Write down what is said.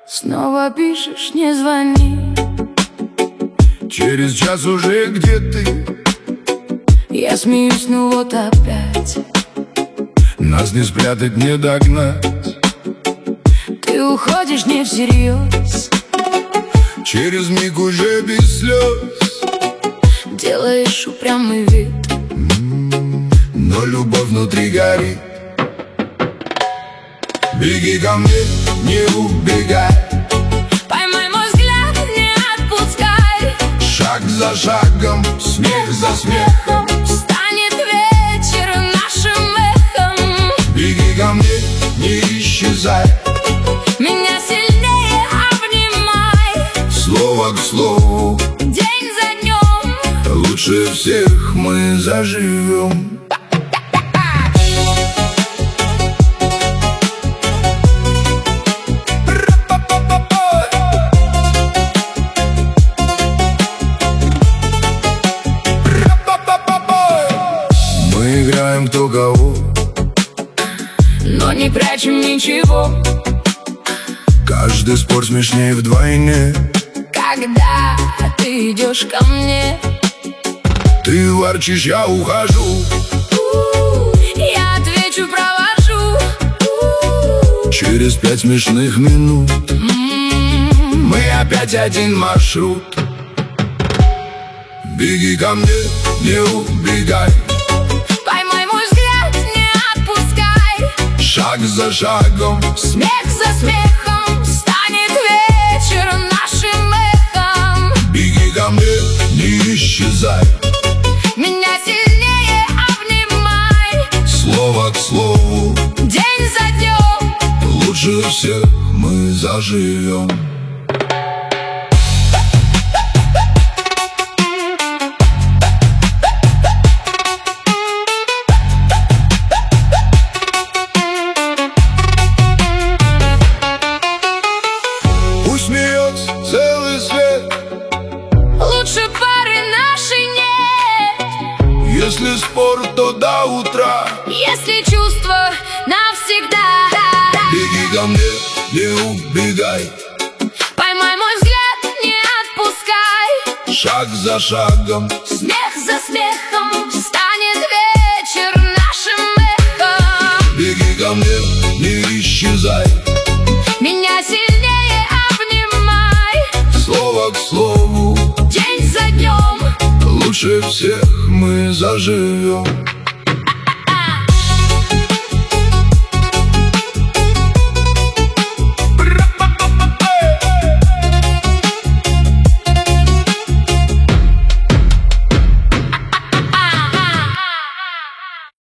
Снова пишешь, не звони. Через час уже где ты? Я смеюсь, ну вот опять. Нас не спрятать, не догнать. Ты уходишь не всерьез. Через миг уже без слез. Делаешь упрямый вид, но любовь внутри горит. Беги ко мне, не убегай. Поймай мой взгляд, не отпускай. Шаг за шагом, смех за смехом, станет вечер нашим эхом. беги ко мне, не исчезай. Меня сильнее обнимай. Слово к слову, День за днем, лучше всех мы заживем. Мы играем кто кого, но не прячем ничего. каждый спор смешнее вдвойне. Когда ты идешь ко мне, Ты ворчишь, я ухожу. я отвечу, провожу. Через 5 смешных минут мы опять один маршрут. Беги ко мне, не убегай. Поймай мой взгляд, не отпускай. Шаг за шагом, Смех за смехом, станет вечер нашим эхом. беги ко мне, не исчезай. Меня сильнее обнимай. Слово к слову, День за днем, лучше всех мы заживем. Пусть смеется целый свет, лучше пары нашей нет. если спор, то до утра. Если чувства навсегда. Беги ко мне, не убегай. Поймай мой взгляд, не отпускай. Шаг за шагом, Смех за смехом, станет вечер нашим эхом. беги ко мне, не исчезай. Меня сильнее обнимай. Слово к слову, День за днем, лучше всех мы заживем.